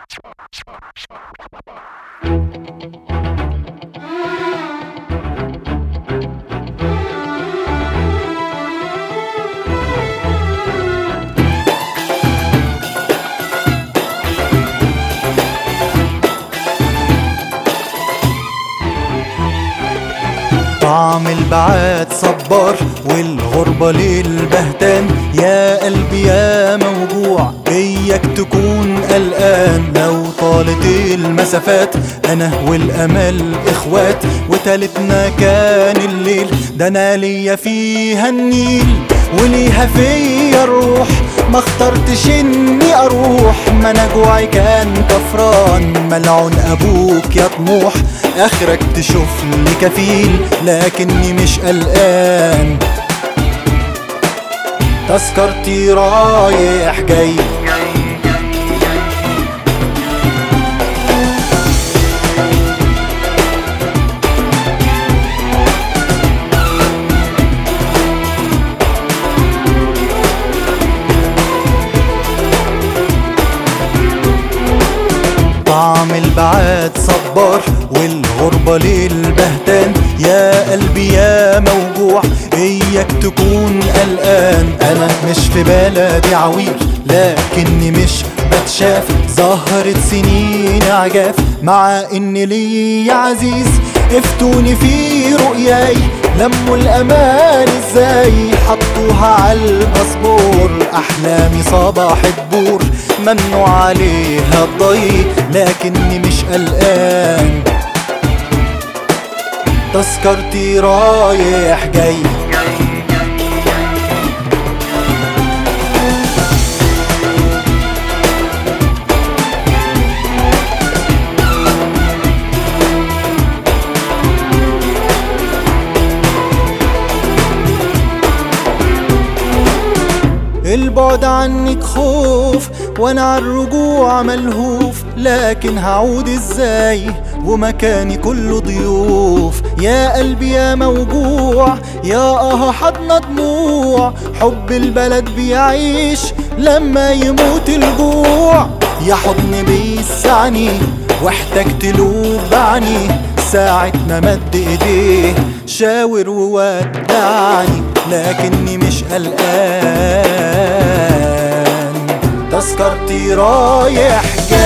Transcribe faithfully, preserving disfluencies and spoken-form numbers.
طعم البعاد صبار والغربة للبهتان، يا قلبي يا موجوع إياك تكون قلقان. لو طالت المسافات أنا والأمل إخوات، وتالتنا كان الليل، ده أنا ليا فيها النيل وليها فيا الروح. ما اخترتش اني اروح، ما انا جوعي كان كفران. ملعون ابوك يا طموح، اخرك تشوف لي كفيل لكني مش قلقان. تذكرتي رايح جاي، طعم البعاد صبار والغربة للبهتان، يا قلبي يا موجوع إياك تكون قلقان. أنا مش في بلدي عويل لكني مش بتشاف، ظهرت سنين عجاف مع إن لي عزيز. افتوني في رؤياي لموا الأمان ازاي، حطوها عالمصبور. أحلامي صباحت بور ممنوع عليها الضي لكني مش قلقان. تذكرتي رايح جاي، البعد عنك خوف وانا عالرجوع ملهوف. لكن هعود ازاي ومكاني كله ضيوف؟ يا قلبي يا موجوع يا اه حضن دموع، حب البلد بيعيش لما يموت الجوع. يا حضن بيسعني واحتجت له بعني، ساعة ما مد ايديه شاور وودعني لكني مش قلقان. تذكرتي رايح جاي.